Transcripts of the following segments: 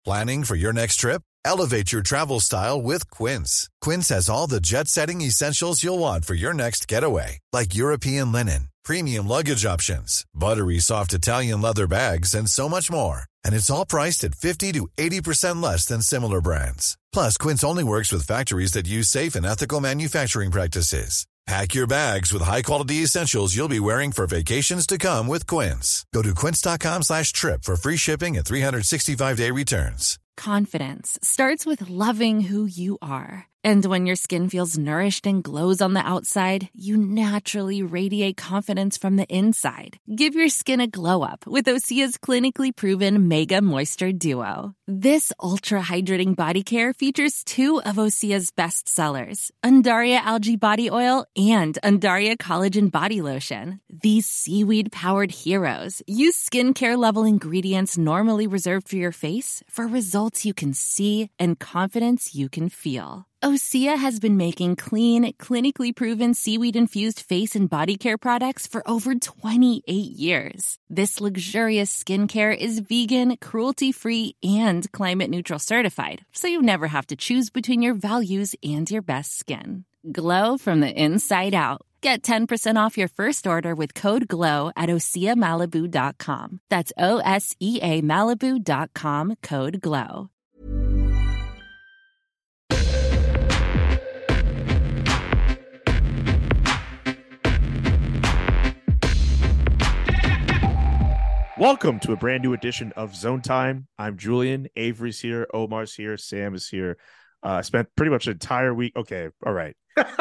Planning for your next trip? Elevate your travel style with Quince. Quince has all the jet-setting essentials you'll want for your next getaway, like European linen, premium luggage options, buttery soft Italian leather bags, and so much more. And it's all priced at 50 to 80% less than similar brands. Plus, Quince only works with factories that use safe and ethical manufacturing practices. Pack your bags with high-quality essentials you'll be wearing for vacations to come with Quince. Go to quince.com/trip for free shipping and 365-day returns. Confidence starts with loving who you are. And when your skin feels nourished and glows on the outside, you naturally radiate confidence from the inside. Give your skin a glow up with Osea's clinically proven Mega Moisture Duo. This ultra-hydrating body care features 2 of Osea's best sellers, Undaria Algae Body Oil and Undaria Collagen Body Lotion. These seaweed-powered heroes use skincare-level ingredients normally reserved for your face for results you can see and confidence you can feel. Osea has been making clean, clinically proven seaweed-infused face and body care products for over 28 years. This luxurious skincare is vegan, cruelty-free, and climate-neutral certified, so you never have to choose between your values and your best skin. Glow from the inside out. Get 10% off your first order with code GLOW at OseaMalibu.com. That's OSEA Malibu.com, code GLOW. Welcome to a brand new edition of Zone Time. I'm Julian. Avery's here. Omar's here. Sam is here. I spent pretty much an entire week. Okay, all right.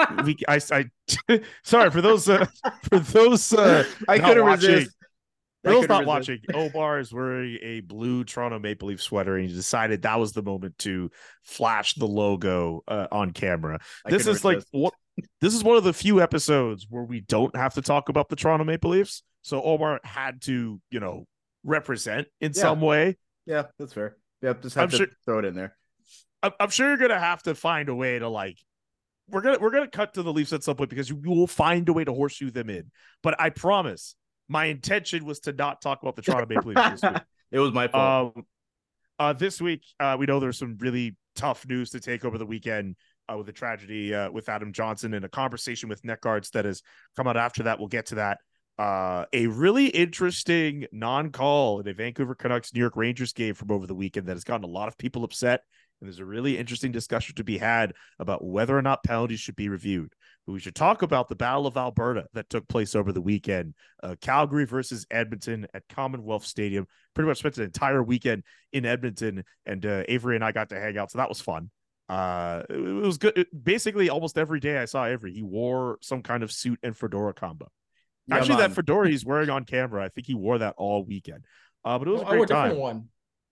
Sorry for those. I couldn't resist. For those not watching, Omar is wearing a blue Toronto Maple Leaf sweater, and he decided that was the moment to flash the logo on camera. This is one of the few episodes where we don't have to talk about the Toronto Maple Leafs. So Omar had to, represent in some way. Yeah, that's fair. Yeah, just have to throw it in there. I'm sure you're gonna have to find a way to we're gonna cut to the Leafs at some point because you will find a way to horseshoe them in. But I promise, my intention was to not talk about the Toronto Maple Leafs this week. It was my fault. This week, we know there's some really tough news to take over the weekend with the tragedy with Adam Johnson and a conversation with net guards that has come out after that. We'll get to that. A really interesting non-call in a Vancouver Canucks New York Rangers game from over the weekend that has gotten a lot of people upset. And there's a really interesting discussion to be had about whether or not penalties should be reviewed. But we should talk about the Battle of Alberta that took place over the weekend. Calgary versus Edmonton at Commonwealth Stadium. Pretty much spent an entire weekend in Edmonton, and Avery and I got to hang out, so that was fun. It was good. Basically, almost every day I saw Avery, he wore some kind of suit and fedora combo. Yeah, actually, that fedora he's wearing on camera, I think he wore that all weekend. But it was a great time. One.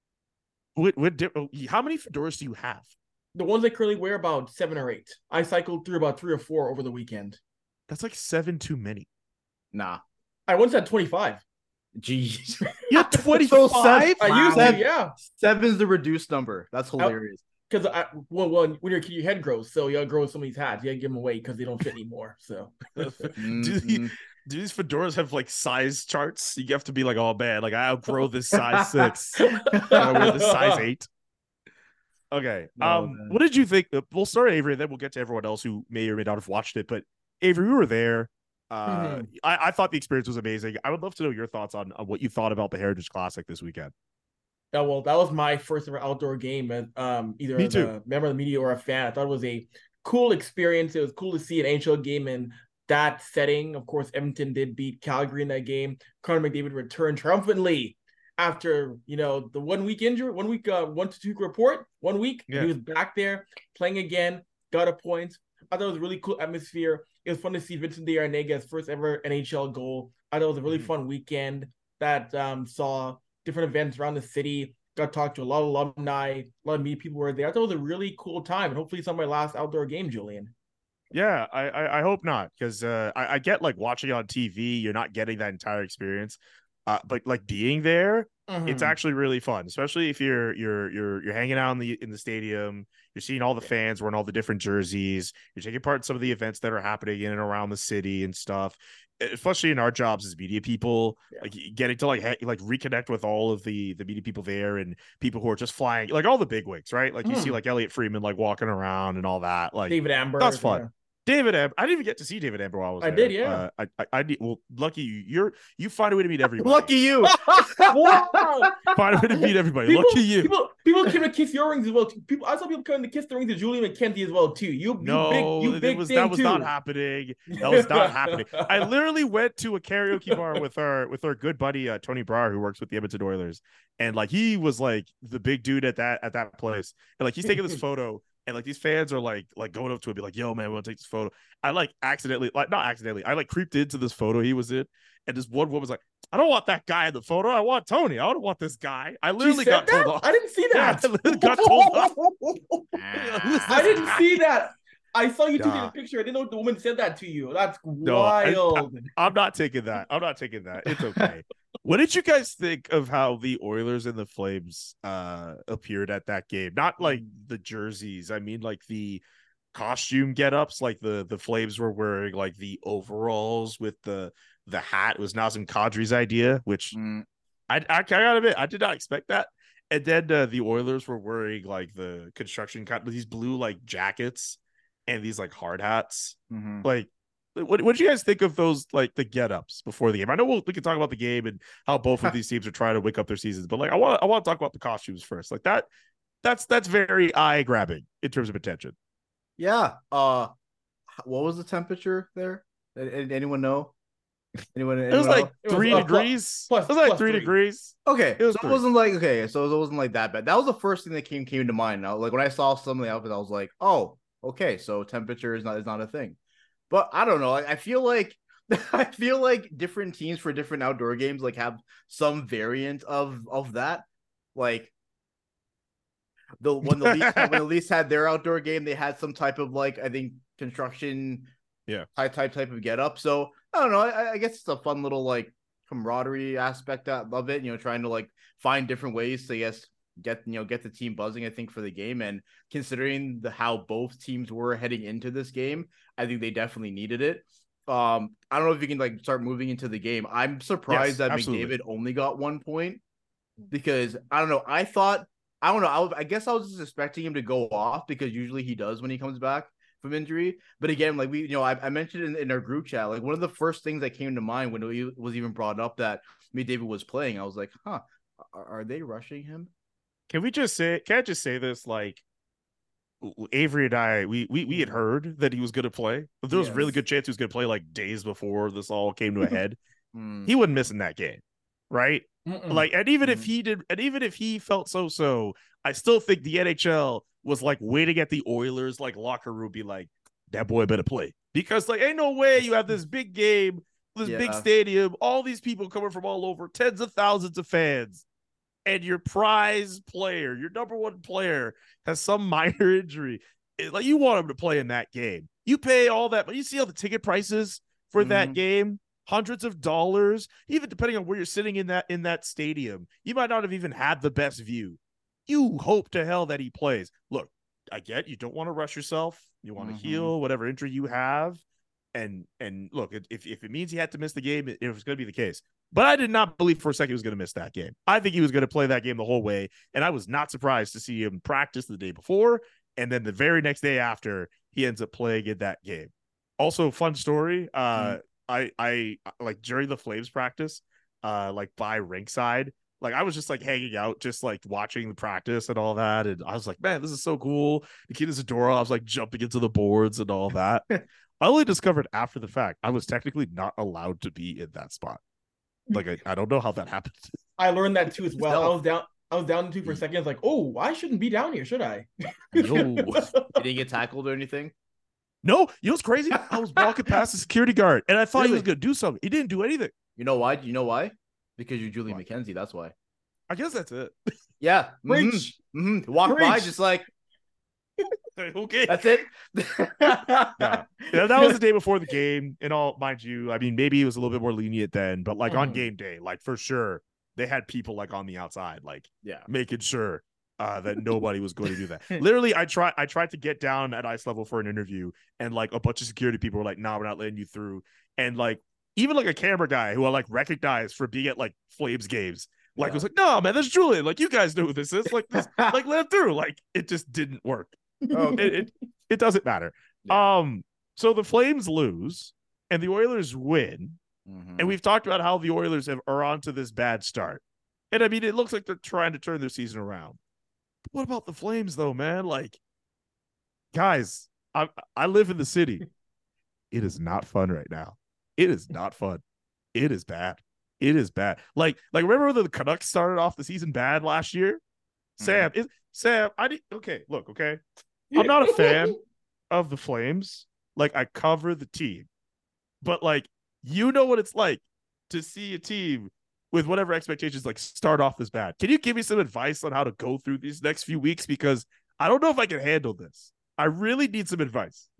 How many fedoras do you have? The ones I currently wear, about 7 or 8. I cycled through about 3 or 4 over the weekend. That's like 7 too many. Nah. I once had 25. Jeez. You had 25? I used to, yeah. 7's the reduced number. That's hilarious. Because when you're a kid, your head grows, so you gotta grow some of these hats. You gotta give them away because they don't fit anymore. So, do these fedoras have size charts? You have to be like, oh man, I outgrow this size 6. I wear this size 8. Okay. What did you think? We'll start Avery, and then we'll get to everyone else who may or may not have watched it. But Avery, we were there. I thought the experience was amazing. I would love to know your thoughts on what you thought about the Heritage Classic this weekend. Yeah, well, that was my first ever outdoor game, and either a member of the media or a fan. I thought it was a cool experience. It was cool to see an NHL game in that setting. Of course, Edmonton did beat Calgary in that game. Connor McDavid returned triumphantly after the 1 week injury, 1 week 1 to 2 report. 1 week, He was back there playing again, got a point. I thought it was a really cool atmosphere. It was fun to see Vincent Dejarnega's first ever NHL goal. I thought it was a really fun weekend that saw different events around the city. Got to talk to a lot of alumni, a lot of media people were there. I thought it was a really cool time, and hopefully it's not my last outdoor game, Julian. Yeah, I hope not, because I get watching on TV, you're not getting that entire experience. But being there, It's actually really fun, especially if you're hanging out in the stadium. You're seeing all the fans wearing all the different jerseys. You're taking part in some of the events that are happening in and around the city and stuff. Especially in our jobs as media people, like getting to like reconnect with all of the media people there and people who are just flying, like all the bigwigs, right? Like you see like Elliot Freeman like walking around and all that. Like David Amber, that's fun. Yeah. David Amber. I didn't even get to see David Amber while I was there. Did, yeah. I did. Well, lucky you. You find a way to meet everybody. Lucky you. Wow. Find a way to meet everybody. Lucky you. People came to kiss your rings as well too. I saw people coming to kiss the rings of Julian McKenzie as well too. That was not happening. That was not happening. I literally went to a karaoke bar with our good buddy Tony Brar, who works with the Edmonton Oilers, and like he was like the big dude at that place, and like he's taking this photo. And like these fans are like going up to him, be like, "Yo, man, we want to take this photo." I not accidentally. I like creeped into this photo he was in, and this one woman was like, "I don't want that guy in the photo. I want Tony. I don't want this guy." I literally got told off. I didn't see that. Yeah, I literally got told off. I didn't see that. I saw you taking a picture. I didn't know the woman said that to you. That's wild. I'm not taking that. It's okay. What did you guys think of how the Oilers and the Flames appeared at that game? Not like the jerseys. I mean, like the costume get-ups. Like the Flames were wearing like the overalls with the hat. It was Nazem Kadri's idea, which I gotta admit, I did not expect that. And then the Oilers were wearing like the construction these blue like jackets and these like hard hats. Like, what did you guys think of those, like the get-ups before the game? I know we can talk about the game and how both of these teams are trying to wake up their seasons, but like I want to talk about the costumes first. Like that's very eye-grabbing in terms of attention. Yeah. What was the temperature there? Anyone know? Anyone it was like 3 degrees. It was like 3 degrees. Okay, so it wasn't like that bad. That was the first thing that came to mind. Now, like when I saw some of the outfits, I was like, oh, okay, so temperature is not a thing. But I don't know. I feel like different teams for different outdoor games like have some variant of that. Like when the Leafs had their outdoor game, they had some type of like I think construction type of get up. So I don't know. I guess it's a fun little like camaraderie aspect of it. You know, trying to like find different ways to get the team buzzing, I think, for the game. And considering how both teams were heading into this game, I think they definitely needed it. I don't know if you can like start moving into the game. I'm surprised that absolutely. McDavid only got 1 point because I don't know. I guess I was just expecting him to go off because usually he does when he comes back from injury. But again, like I mentioned in our group chat, like one of the first things that came to mind when it was even brought up that McDavid was playing, I was like, are they rushing him? Can I just say this? Like Avery and I, we had heard that he was going to play. But there was a really good chance he was going to play like days before this all came to a head. He wasn't missing that game, right? Like, and even if he did, and even if he felt so, I still think the NHL was like waiting at the Oilers like locker room, be like, that boy better play because like ain't no way you have this big game, this big stadium, all these people coming from all over, tens of thousands of fans. And your prize player, your number one player, has some minor injury. Like you want him to play in that game. You pay all that, but you see all the ticket prices for that game, hundreds of dollars. Even depending on where you're sitting in that stadium, you might not have even had the best view. You hope to hell that he plays. Look, I get you don't want to rush yourself. You want to heal whatever injury you have. And look, if it means he had to miss the game, it was going to be the case. But I did not believe for a second he was going to miss that game. I think he was going to play that game the whole way. And I was not surprised to see him practice the day before. And then the very next day after, he ends up playing in that game. Also, fun story. I like during the Flames practice, like by ringside, like I was just like hanging out, just like watching the practice and all that. And I was like, man, this is so cool. The kid is adorable. I was like jumping into the boards and all that. I only discovered after the fact I was technically not allowed to be in that spot. Like I don't know how that happened. I learned that too as well. I was down two for a second. I was like, oh, I shouldn't be down here, should I? No. You didn't get tackled or anything? No, you know what's crazy? I was walking past the security guard and I thought he was gonna do something. He didn't do anything. You know why? Because you're Julian McKenzie, that's why. I guess that's it. Yeah. Preach. Walk by just like okay. That's it. Yeah, that was the day before the game. And all, mind you, I mean, maybe it was a little bit more lenient then, but like on game day, like for sure, they had people like on the outside, like Yeah. making sure that nobody was going to do that. Literally, I tried to get down at ice level for an interview, and like a bunch of security people were like, "Nah, we're not letting you through." And like even like a camera guy who I like recognized for being at like Flames games, like was like, "No, man, that's Julian. Like you guys know who this is. Like this, like let him through." Like it just didn't work. It doesn't matter. Yeah. So the Flames lose and the Oilers win. Mm-hmm. And we've talked about how the Oilers are onto this bad start. And I mean, it looks like they're trying to turn their season around. But what about the Flames, though, man? Like, guys, I live in the city. It is not fun right now. It is not fun. It is bad. It is bad. Like remember when the Canucks started off the season bad last year? Mm-hmm. Sam, okay. I'm not a fan of the Flames. Like, I cover the team. But like, you know what it's like to see a team with whatever expectations like start off this bad. Can you give me some advice on how to go through these next few weeks? Because I don't know if I can handle this. I really need some advice.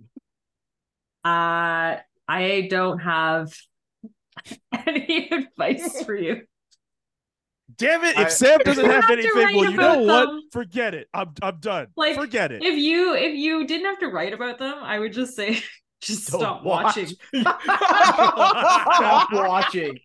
I don't have any advice for you. Damn it! If Sam doesn't have anything, well, you know what? Forget it. I'm done. Like, forget it. If you didn't have to write about them, I would just say, just stop watching. Stop watching.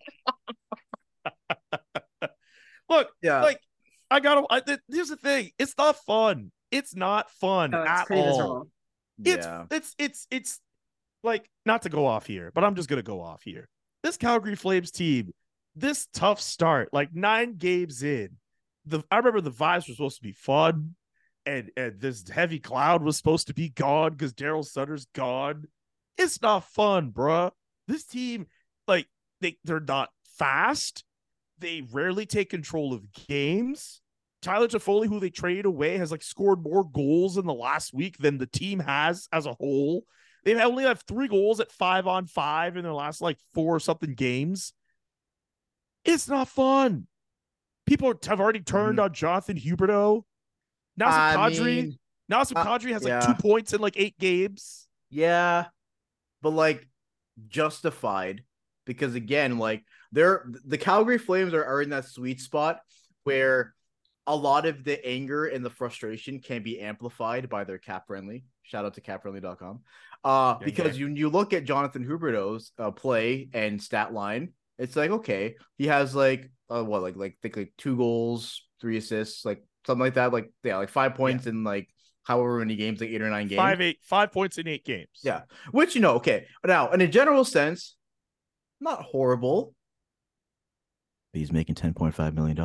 Look, like here's the thing. It's not fun. It's not fun at all. It's like, not to go off here, but I'm just gonna go off here. This Calgary Flames team, this tough start, like 9 games in, I remember the vibes were supposed to be fun, and this heavy cloud was supposed to be gone because Daryl Sutter's gone. It's not fun, bruh. This team, like, they're not fast. They rarely take control of games. Tyler Toffoli, who they traded away, has like scored more goals in the last week than the team has as a whole. They only have 3 goals at 5-on-5 in their last like 4 or something games. It's not fun. People have already turned on Jonathan Huberdeau. Nazem Kadri has like 2 points in like 8 games. Yeah, but like justified, because again, like the Calgary Flames are in that sweet spot where a lot of the anger and the frustration can be amplified by their cap friendly. Shout out to capfriendly.com. Because you look at Jonathan Huberdeau's play and stat line, it's like, okay, he has like 2 goals, 3 assists, like something like that, like 5 points in like however many games, like 8 or 9 games. 5 points in 8 games. Yeah, which, okay. But now, in a general sense, not horrible. But he's making $10.5 million.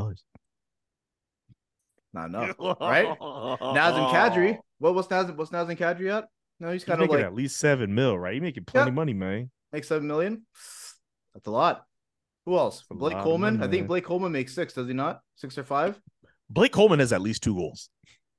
Not enough, right? Nazem Kadri. What's Nazem Kadri at? No, he's kind of like at least $7 million, right? He's making plenty of money, man. Make $7 million. That's a lot. Who else? Blake Coleman. I think Blake Coleman makes 6, does he not? 6 or 5? Blake Coleman has at least 2 goals.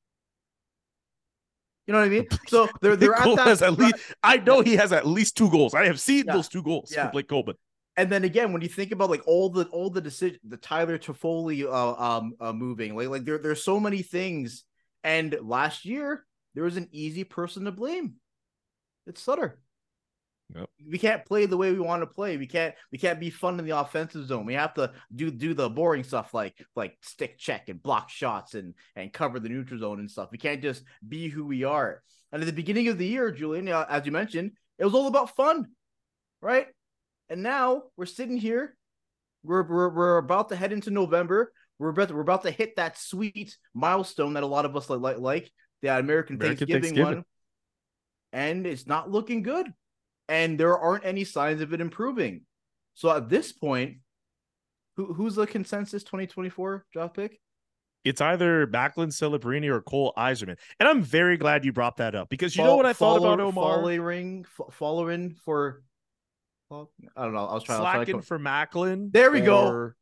You know what I mean? So they're at that. I know he has at least 2 goals. I have seen those 2 goals for Blake Coleman. And then again, when you think about like all the decisions, the Tyler Toffoli moving, like there's so many things. And last year there was an easy person to blame. It's Sutter. Yep. We can't play the way we want to play. We can't be fun in the offensive zone. We have to do the boring stuff like stick check and block shots and cover the neutral zone and stuff. We can't just be who we are. And at the beginning of the year, Julian, as you mentioned, it was all about fun, right? And now we're sitting here. We're about to head into November. We're about to hit that sweet milestone that a lot of us like the American Thanksgiving one, and it's not looking good. And there aren't any signs of it improving. So at this point, who's the consensus 2024 draft pick? It's either Macklin Celebrini or Cole Eiserman. And I'm very glad you brought that up, because you know what I thought about Omar? Following for, I don't know. I was trying Slacking for Macklin. There we go.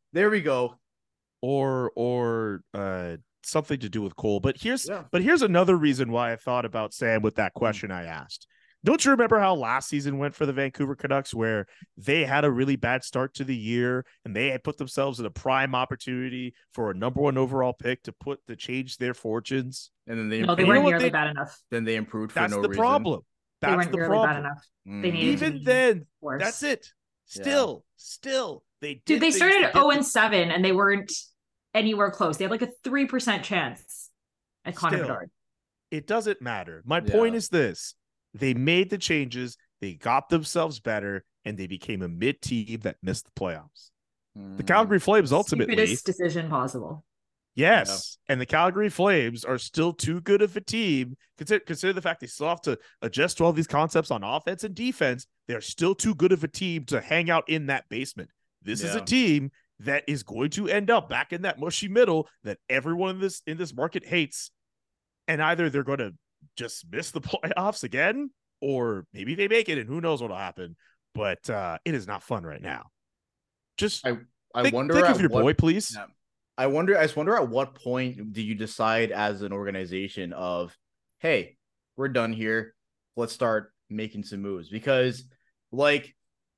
Or something to do with Cole. But here's another reason why I thought about Sam with that question I asked. Don't you remember how last season went for the Vancouver Canucks, where they had a really bad start to the year and they had put themselves in a prime opportunity for a number 1 overall pick to change their fortunes? And then they weren't nearly bad enough. Then they improved for no reason. That's the problem. They weren't nearly bad enough. They needed even then. That's it. Still, they did. Dude, they started 0-7 and they weren't anywhere close. They had like a 3% chance at Connor Bedard. It doesn't matter. My point is this. They made the changes, they got themselves better, and they became a mid team that missed the playoffs. The Calgary Flames ultimately stupidest decision possible. Yes. And the Calgary Flames are still too good of a team. Consider the fact they still have to adjust to all these concepts on offense and defense. They're still too good of a team to hang out in that basement. This is a team that is going to end up back in that mushy middle that everyone in this market hates. And either they're going to just miss the playoffs again, or maybe they make it, and who knows what'll happen. But it is not fun right now. Just I wonder think of your boy, please. Yeah. I just wonder at what point do you decide as an organization of, hey, we're done here. Let's start making some moves, because like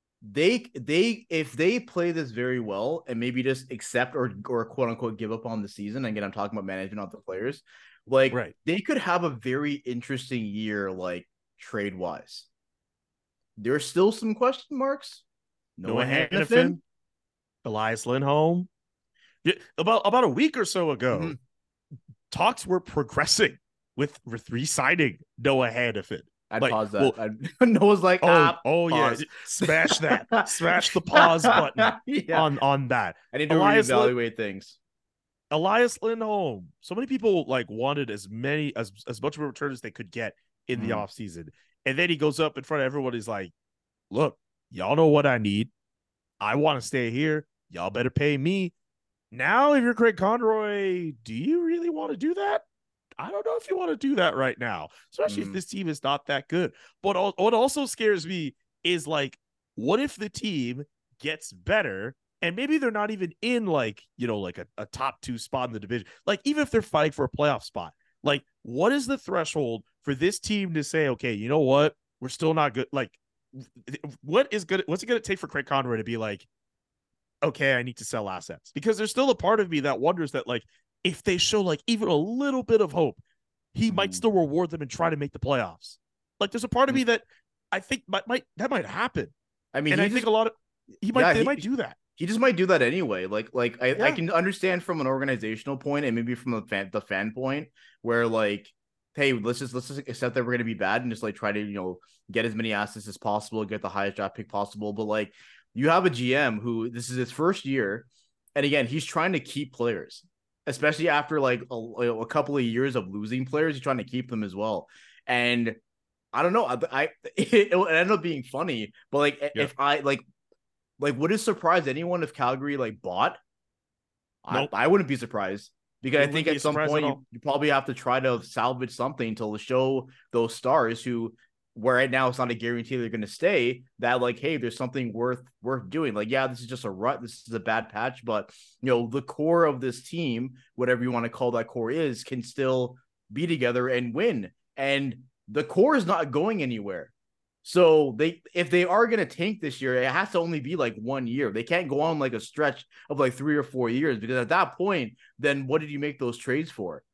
if they play this very well and maybe just accept or quote unquote give up on the season. Again, I'm talking about management, not the players. Like they could have a very interesting year, like trade wise. There's still some question marks. Noah Hanifin, Elias Lindholm. Yeah, about a week or so ago, talks were progressing with re-signing Noah Hanifin. I'd pause that. Noah's like, yeah, smash that, smash the pause button on that. I need to reevaluate things. Elias Lindholm. So many people like wanted as much of a return as they could get in the offseason. And then he goes up in front of everyone. He's like, look, y'all know what I need. I want to stay here. Y'all better pay me. Now, if you're Craig Conroy, do you really want to do that? I don't know if you want to do that right now, especially if this team is not that good. But what also scares me is like, what if the team gets better and maybe they're not even in like, like a top 2 spot in the division? Like, even if they're fighting for a playoff spot, like, what is the threshold for this team to say, okay, you know what? We're still not good. Like, what's it going to take for Craig Conroy to be like, okay, I need to sell assets? Because there's still a part of me that wonders that, like, if they show like even a little bit of hope, he might still reward them and try to make the playoffs. Like, there's a part of me that I think that might happen. I mean, I think a lot of they might do that. He just might do that anyway. I can understand from an organizational point and maybe from the fan point where like, hey, let's just accept that we're going to be bad and just like try to get as many assets as possible, get the highest draft pick possible. But like, you have a GM who this is his first year, and again, he's trying to keep players, especially after like a couple of years of losing players. He's trying to keep them as well. And I don't know, it ended up being funny, but like if I like would it surprise anyone if Calgary like bought? Nope. I wouldn't be surprised, because I think at some point you probably have to try to salvage something to show those stars who, where right now it's not a guarantee they're going to stay, that like, hey, there's something worth doing. Like, yeah, this is just a rut. This is a bad patch, but the core of this team, whatever you want to call that core is, can still be together and win. And the core is not going anywhere. So if they are going to tank this year, it has to only be like 1 year. They can't go on like a stretch of like 3 or 4 years, because at that point, then what did you make those trades for?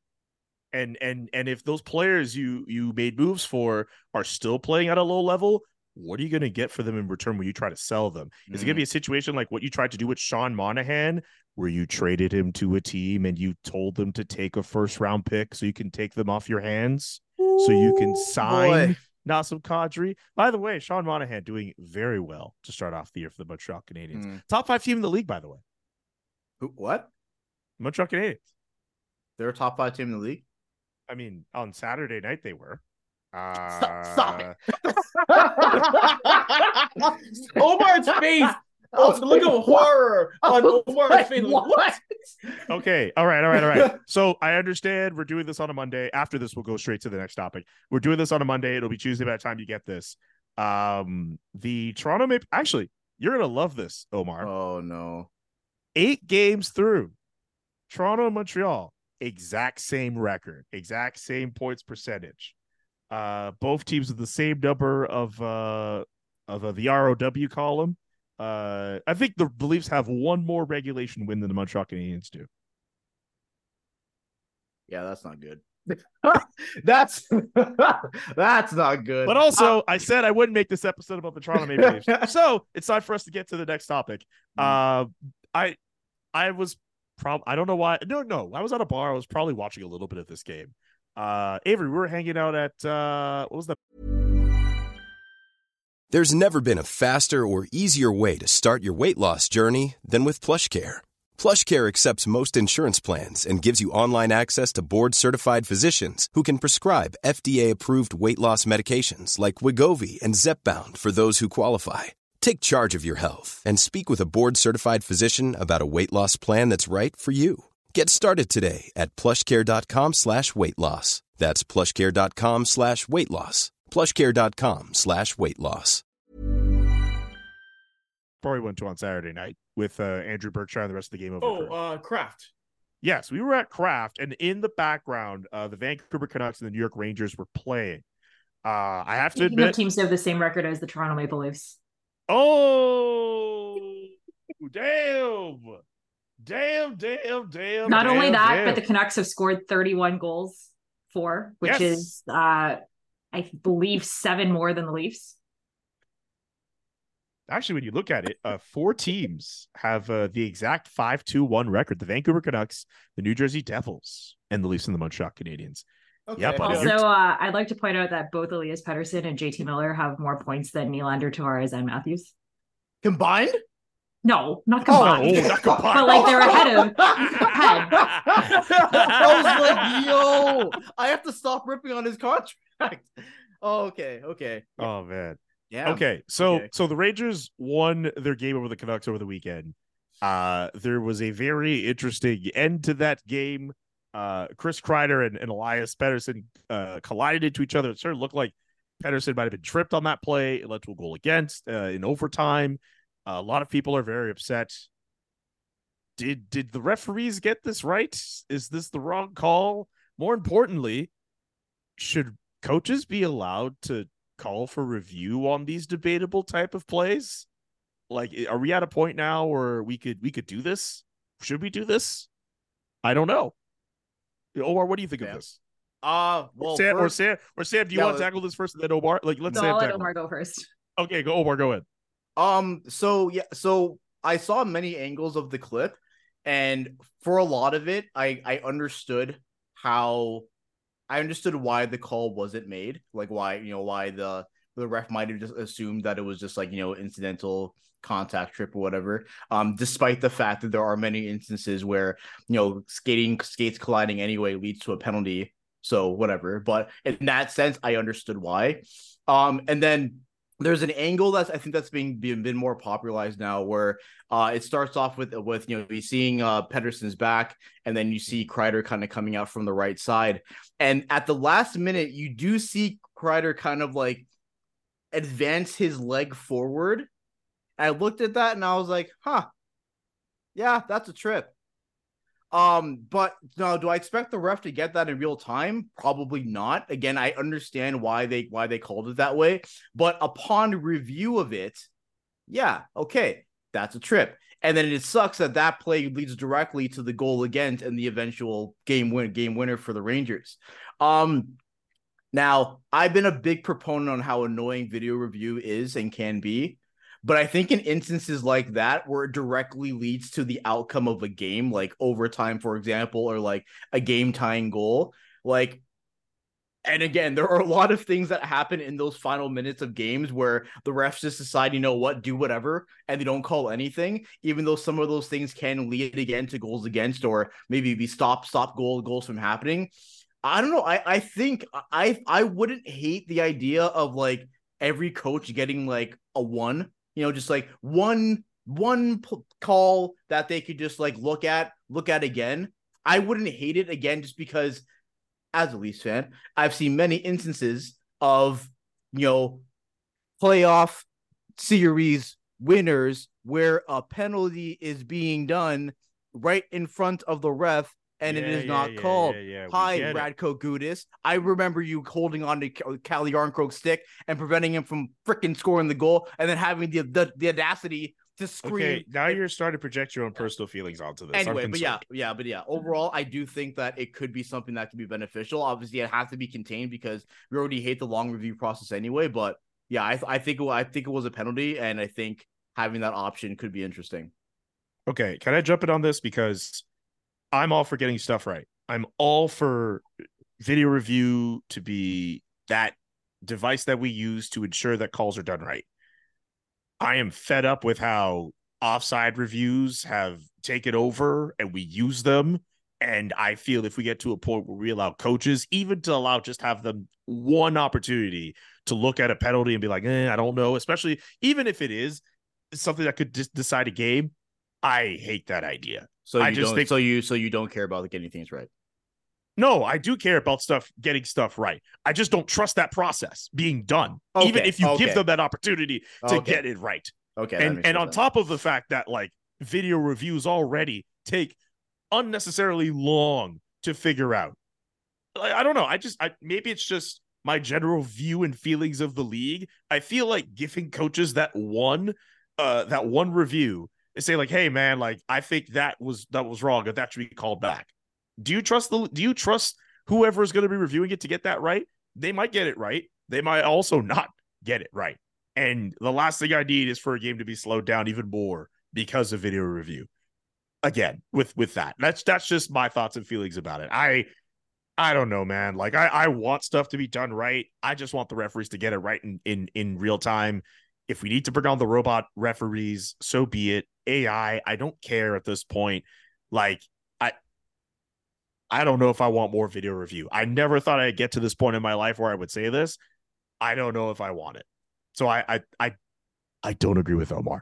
And if those players you made moves for are still playing at a low level, what are you going to get for them in return when you try to sell them? Is it going to be a situation like what you tried to do with Sean Monahan, where you traded him to a team and you told them to take a first-round pick so you can take them off your hands, so you can sign Nazem Kadri? By the way, Sean Monahan doing very well to start off the year for the Montreal Canadiens. Top 5 team in the league, by the way. What? Montreal Canadiens. They're a top 5 team in the league? I mean, on Saturday night they were. Stop it. Omar's face. Oh, look of horror on Omar's face. What? Okay. All right. So I understand we're doing this on a Monday. After this, we'll go straight to the next topic. We're doing this on a Monday. It'll be Tuesday by the time you get this. The Toronto Maple. Actually, you're gonna love this, Omar. Oh no. 8 games through. Toronto and Montreal. Exact same record, exact same points percentage. Both teams with the same number of the ROW column. I think the Leafs have one more regulation win than the Montreal Canadiens do. Yeah, that's not good. That's not good. But also, I said I wouldn't make this episode about the Toronto Maple Leafs. So it's time for us to get to the next topic. I was probably, I don't know why. No, I was at a bar. I was probably watching a little bit of this game. Avery, we were hanging out at what was the? There's never been a faster or easier way to start your weight loss journey than with PlushCare. PlushCare accepts most insurance plans and gives you online access to board-certified physicians who can prescribe FDA-approved weight loss medications like Wegovy and Zepbound for those who qualify. Take charge of your health and speak with a board-certified physician about a weight loss plan that's right for you. Get started today at plushcare.com/weight-loss. That's plushcare.com/weight-loss. plushcare.com/weight-loss. Before we went to on Saturday night with Andrew Berkshire and the rest of the game over. Kraft. Yes, we were at Kraft, and in the background, the Vancouver Canucks and the New York Rangers were playing. I have to admit, teams have the same record as the Toronto Maple Leafs. Oh, damn. Not only that, but the Canucks have scored 31 goals, which is, I believe, 7 more than the Leafs. Actually, when you look at it, 4 teams have the exact 5-2-1 record. The Vancouver Canucks, the New Jersey Devils, and the Leafs and the Montreal Canadiens. Okay. Yeah, also, I'd like to point out that both Elias Pettersson and JT Miller have more points than Nylander, Tavares, and Matthews. Combined? No, not combined. Not combined. But like they're ahead. I was like, yo, I have to stop ripping on his contract. Oh, okay. Yeah. Oh, man. Yeah. Okay. So the Rangers won their game over the Canucks over the weekend. There was a very interesting end to that game. Chris Kreider and Elias Pettersson collided into each other. It sort of looked like Pettersson might have been tripped on that play. It led to a goal against in overtime. A lot of people are very upset. Did the referees get this right? Is this the wrong call? More importantly, should coaches be allowed to call for review on these debatable type of plays? Like, are we at a point now where we could do this? Should we do this? I don't know. Omar, what do you think of this? Well, Sam, do you want to tackle this first and then Omar? Like, let's let Omar go first. Okay, Omar, go ahead. So I saw many angles of the clip, and for a lot of it, I understood why the call wasn't made, like why the ref might have just assumed that it was just like, incidental contact trip or whatever. Despite the fact that there are many instances where, skates colliding anyway leads to a penalty. So whatever, but in that sense, I understood why. And then there's an angle I think that's been more popularized now, where it starts off with you seeing Pettersson's back, and then you see Kreider kind of coming out from the right side, and at the last minute you do see Kreider kind of like advance his leg forward. I looked at that and I was like, yeah, that's a trip. But no, do I expect the ref to get that in real time? Probably not. Again, I understand why they called it that way, but upon review of it, yeah, okay, that's a trip. And then it sucks that play leads directly to the goal against and the eventual game winner for the Rangers. Now, I've been a big proponent on how annoying video review is and can be. But I think in instances like that, where it directly leads to the outcome of a game, like overtime, for example, or like a game-tying goal, like, and again, there are a lot of things that happen in those final minutes of games where the refs just decide, do whatever, and they don't call anything, even though some of those things can lead again to goals against, or maybe be stop goals from happening. I don't know. I think I wouldn't hate the idea of like every coach getting like a 1. Just like one call that they could just like look at again. I wouldn't hate it again, just because as a Leafs fan, I've seen many instances of, playoff series winners where a penalty is being done right in front of the ref and it is not called. Hi, Radko Gudas. I remember you holding on to Calle Yarncroke's stick and preventing him from freaking scoring the goal, and then having the audacity to scream. Okay, now you're starting to project your own personal feelings onto this. Anyway, but yeah. Overall, I do think that it could be something that could be beneficial. Obviously, it has to be contained because we already hate the long review process anyway. But yeah, I think it was a penalty, and I think having that option could be interesting. Okay, can I jump in on this? Because I'm all for getting stuff right. I'm all for video review to be that device that we use to ensure that calls are done right. I am fed up with how offside reviews have taken over and we use them. And I feel if we get to a point where we allow coaches, even to allow just have them one opportunity to look at a penalty and be like, I don't know, especially even if it is something that could decide a game, I hate that idea. So you don't care about getting things right. No, I do care about getting stuff right. I just don't trust that process being done, even if you give them that opportunity to get it right. Okay. And on top of the fact that like video reviews already take unnecessarily long to figure out. I don't know. Maybe it's just my general view and feelings of the league. I feel like giving coaches that one review and say like, hey man, like I think that was wrong, or that should be called back. Do you trust whoever is going to be reviewing it to get that right? They might get it right. They might also not get it right. And the last thing I need is for a game to be slowed down even more because of video review. Again, with that. That's just my thoughts and feelings about it. I don't know, man. Like I want stuff to be done right. I just want the referees to get it right in real time. If we need to bring on the robot referees, so be it. AI, I don't care at this point. Like I don't know if I want more video review. I never thought I'd get to this point in my life where I would say this. I don't know if I want it. So I don't agree with Omar.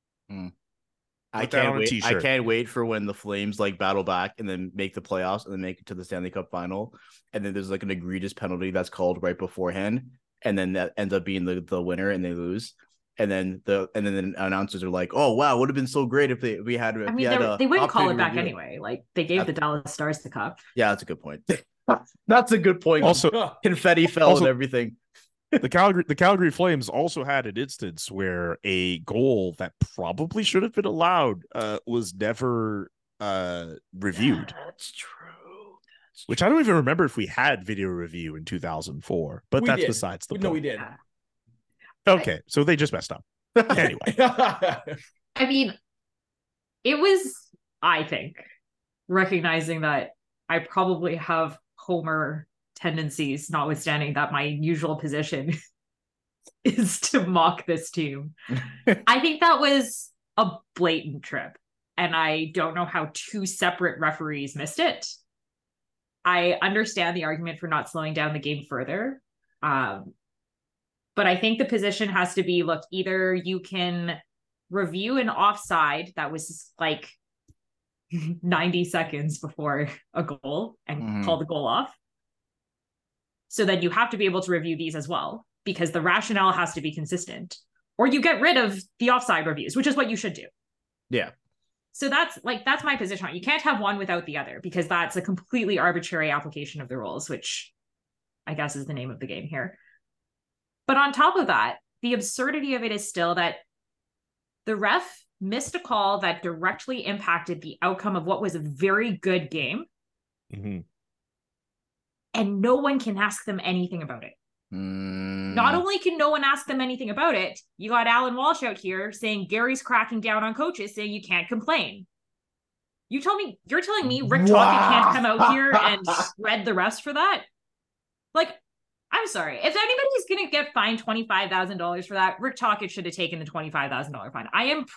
I can't wait for when the Flames like battle back and then make the playoffs and then make it to the Stanley Cup final. And then there's like an egregious penalty that's called right beforehand. And then that ends up being the winner and they lose. And then the announcers are like, "Oh wow, would have been so great if we had." They wouldn't call it back anyway. Like they gave the Dallas Stars the cup. Yeah, that's a good point. That's a good point. Also, confetti fell and everything. The Calgary Flames also had an instance where a goal that probably should have been allowed was never reviewed. That's true. Which I don't even remember if we had video review in 2004, but that's besides the point. No, we did. Okay, so they just messed up. Anyway. I mean, it was, I think, recognizing that I probably have Homer tendencies, notwithstanding that my usual position is to mock this team. I think that was a blatant trip, and I don't know how two separate referees missed it. I understand the argument for not slowing down the game further. But I think the position has to be, look, either you can review an offside that was like 90 seconds before a goal and call the goal off. So then you have to be able to review these as well, because the rationale has to be consistent, or you get rid of the offside reviews, which is what you should do. Yeah. So that's my position. You can't have one without the other, because that's a completely arbitrary application of the rules, which I guess is the name of the game here. But on top of that, the absurdity of it is still that the ref missed a call that directly impacted the outcome of what was a very good game. Mm-hmm. And no one can ask them anything about it. Not only can no one ask them anything about it, you got Alan Walsh out here saying Gary's cracking down on coaches, saying you can't complain. You're telling me Rick Tocchet can't come out here and shred the refs for that? Like, I'm sorry. If anybody's going to get fined $25,000 for that, Rick Tocchet should have taken the $25,000 fine. I am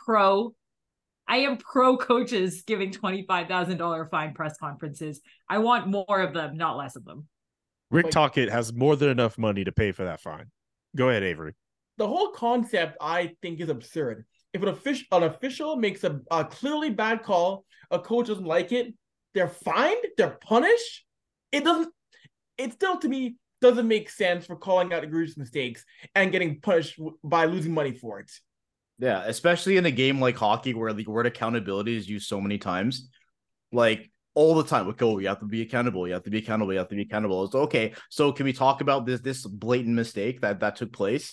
pro coaches giving $25,000 fine press conferences. I want more of them, not less of them. Rick Tocchet has more than enough money to pay for that fine. Go ahead, Avery. The whole concept, I think, is absurd. If an official makes a clearly bad call, a coach doesn't like it, they're fined, they're punished. It still, to me, doesn't make sense for calling out egregious mistakes and getting punished by losing money for it. Yeah, especially in a game like hockey where the word accountability is used so many times. Like, all the time, you have to be accountable. You have to be accountable. You have to be accountable. It's okay. So can we talk about this blatant mistake that took place?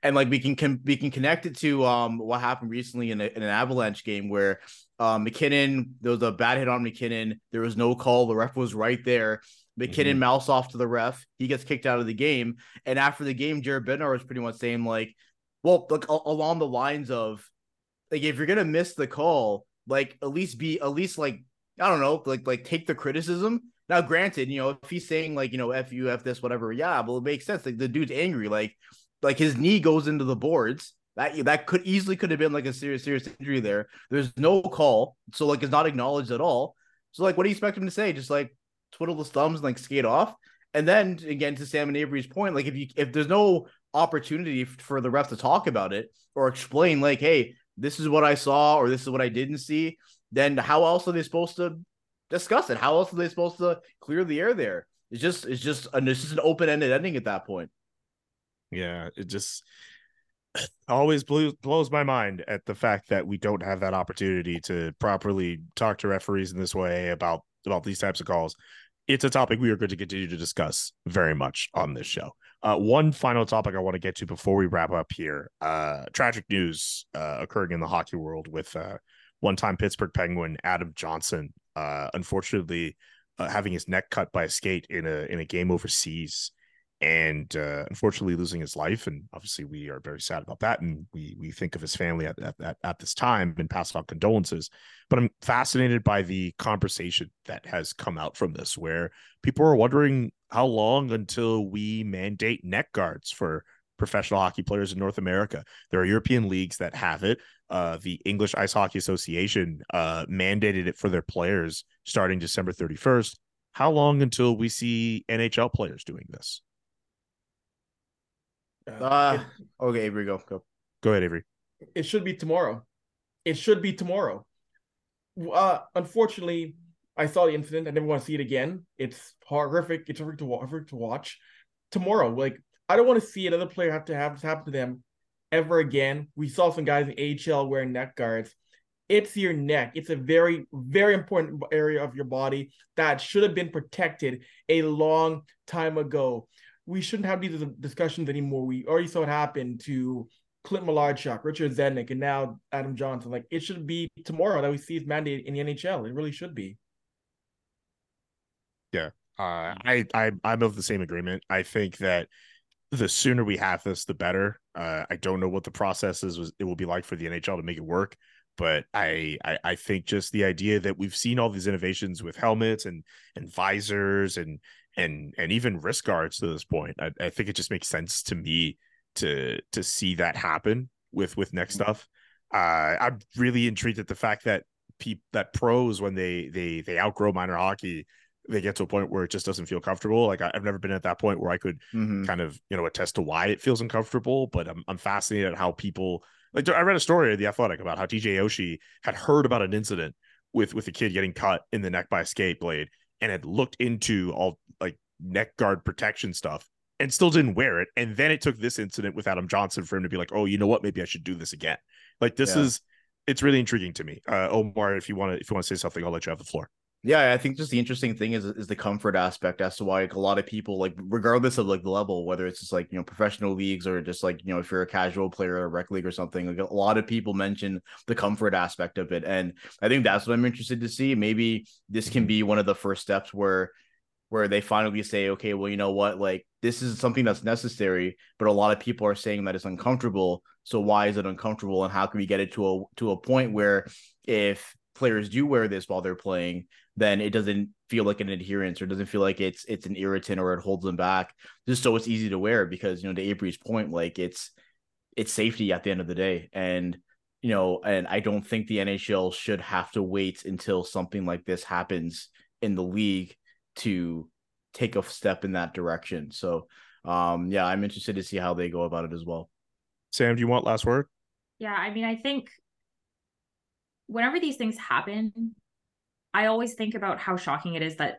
And like we can connect it to what happened recently in an Avalanche game where McKinnon, there was a bad hit on McKinnon. There was no call. The ref was right there. McKinnon mouths off to the ref. He gets kicked out of the game. And after the game, Jared Bednar was pretty much saying like, well, like along the lines of like, if you're gonna miss the call, like at least like, I don't know, like take the criticism. Now, granted, you know, if he's saying like, you know, F you, F this, whatever, yeah, well, it makes sense. Like the dude's angry, like his knee goes into the boards. That could have been like a serious injury there. There's no call, so like it's not acknowledged at all. So like, what do you expect him to say? Just like twiddle his thumbs and like skate off? And then again, to Sam and Avery's point, like if there's no opportunity for the ref to talk about it or explain, like, hey, this is what I saw or this is what I didn't see, then how else are they supposed to discuss it? How else are they supposed to clear the air there? It's just an open-ended ending at that point. Yeah, it just always blows my mind at the fact that we don't have that opportunity to properly talk to referees in this way about these types of calls. It's a topic we are going to continue to discuss very much on this show. One final topic I want to get to before we wrap up here. Tragic news occurring in the hockey world with one-time Pittsburgh Penguin Adam Johnson, unfortunately having his neck cut by a skate in a game overseas, and unfortunately losing his life. And obviously we are very sad about that, and we think of his family at this time and pass on condolences. But I'm fascinated by the conversation that has come out from this, where people are wondering how long until we mandate neck guards for professional hockey players in North America. There are European leagues that have it. The English Ice Hockey Association mandated it for their players starting December 31st. How long until we see NHL players doing this? Okay, Avery, go ahead, Avery. It should be tomorrow. Unfortunately, I saw the incident. I never want to see it again. It's horrific. It's horrific to watch. Tomorrow, like, I don't want to see another player have this happen to them ever again. We saw some guys in AHL wearing neck guards. It's your neck. It's a very, very important area of your body that should have been protected a long time ago. We shouldn't have these discussions anymore. We already saw it happen to Clint Malarchuk, Richard Zednik, and now Adam Johnson. Like, it should be tomorrow that we see his mandate in the NHL. It really should be. Yeah, I'm of the same agreement. I think that the sooner we have this, the better. I don't know what the process it will be like for the NHL to make it work, but I think just the idea that we've seen all these innovations with helmets and visors and even wrist guards to this point. I think it just makes sense to me to see that happen with neck stuff. I'm really intrigued at the fact that pros, when they outgrow minor hockey, they get to a point where it just doesn't feel comfortable. Like, I've never been at that point where I could kind of, attest to why it feels uncomfortable, but I'm fascinated at how people, like, I read a story in The Athletic about how TJ Oshie had heard about an incident with a kid getting cut in the neck by a skate blade and had looked into all like neck guard protection stuff and still didn't wear it. And then it took this incident with Adam Johnson for him to be like, oh, you know what? Maybe I should do this again. Like, it's really intriguing to me. Omar, if you want to say something, I'll let you have the floor. Yeah, I think just the interesting thing is the comfort aspect as to why, like, a lot of people, like, regardless of like the level, whether it's just like, professional leagues or just like, if you're a casual player or a rec league or something, like, a lot of people mention the comfort aspect of it. And I think that's what I'm interested to see. Maybe this can be one of the first steps where they finally say, okay, well, you know what, like, this is something that's necessary, but a lot of people are saying that it's uncomfortable. So why is it uncomfortable? And how can we get it to a point where if players do wear this while they're playing, then it doesn't feel like an adherence or doesn't feel like it's an irritant or it holds them back, just so it's easy to wear, because, to Avery's point, like, it's safety at the end of the day. And, and I don't think the NHL should have to wait until something like this happens in the league to take a step in that direction. So, yeah, I'm interested to see how they go about it as well. Sam, do you want last word? Yeah, I mean, I think whenever these things happen, I always think about how shocking it is that,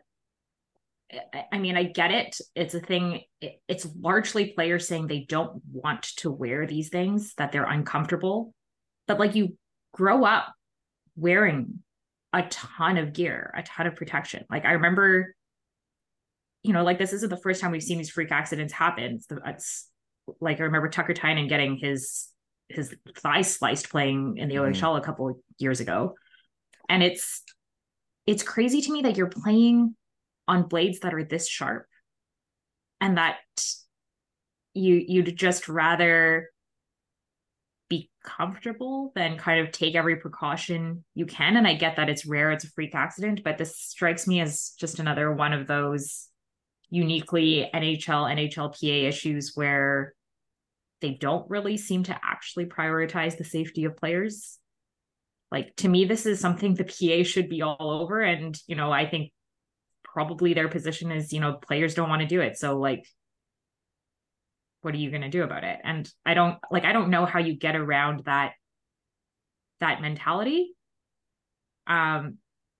I mean, I get it. It's a thing. It's largely players saying they don't want to wear these things, that they're uncomfortable. But like, you grow up wearing a ton of gear, a ton of protection. Like, I remember, like, this isn't the first time we've seen these freak accidents happen. It's like I remember Tucker Tynan getting his thigh sliced playing in the OHL a couple of years ago. And it's crazy to me that you're playing on blades that are this sharp and that you'd just rather be comfortable than kind of take every precaution you can. And I get that it's rare, it's a freak accident, but this strikes me as just another one of those uniquely NHLPA issues where they don't really seem to actually prioritize the safety of players. Like, to me, this is something the PA should be all over. And, you know, I think probably their position is, you know, players don't want to do it. So, like, what are you going to do about it? And I don't know how you get around that mentality. And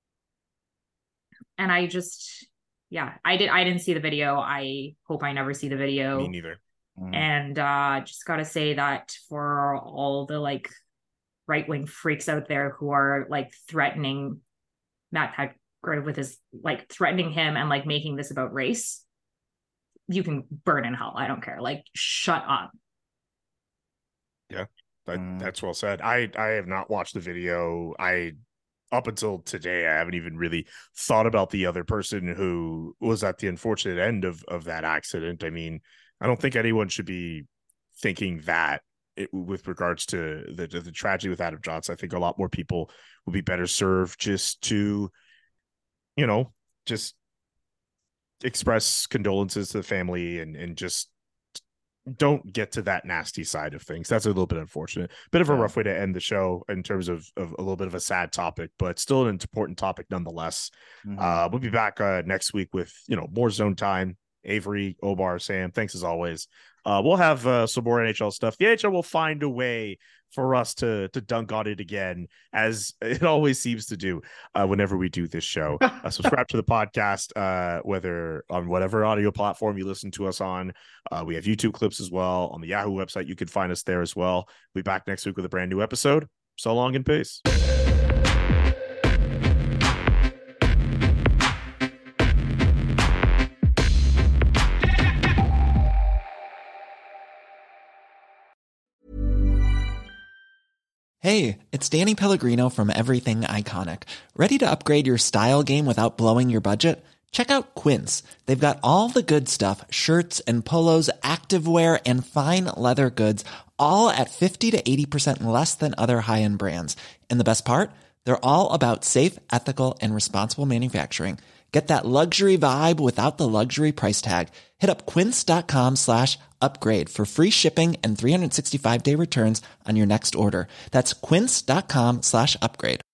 I just, I didn't see the video. I hope I never see the video. Me neither. And just got to say that for all the like right-wing freaks out there who are like threatening Matt Petgrave with his like threatening him and like making this about race, you can burn in hell. I don't care. Like, shut up. Yeah, that's well said. I have not watched the video. Up until today, I haven't even really thought about the other person who was at the unfortunate end of that accident. I mean, I don't think anyone should be thinking that with regards to the tragedy with Adam Johnson. I think a lot more people would be better served just to, you know, just express condolences to the family and just don't get to that nasty side of things. That's a little bit unfortunate. Bit of a rough way to end the show in terms of a little bit of a sad topic, but still an important topic nonetheless. We'll be back next week with, you know, more Zone Time. Avery, Obar, Sam, thanks as always. We'll have some more NHL stuff. The NHL will find a way for us to dunk on it again, as it always seems to do whenever we do this show. Subscribe to the podcast, whether on whatever audio platform you listen to us on. We have YouTube clips as well. On the Yahoo website, you can find us there as well. We'll be back next week with a brand new episode. So long and peace. Hey, it's Danny Pellegrino from Everything Iconic. Ready to upgrade your style game without blowing your budget? Check out Quince. They've got all the good stuff, shirts and polos, activewear, and fine leather goods, all at 50 to 80% less than other high-end brands. And the best part? They're all about safe, ethical, and responsible manufacturing. Get that luxury vibe without the luxury price tag. Hit up quince.com/upgrade for free shipping and 365-day returns on your next order. That's quince.com/upgrade.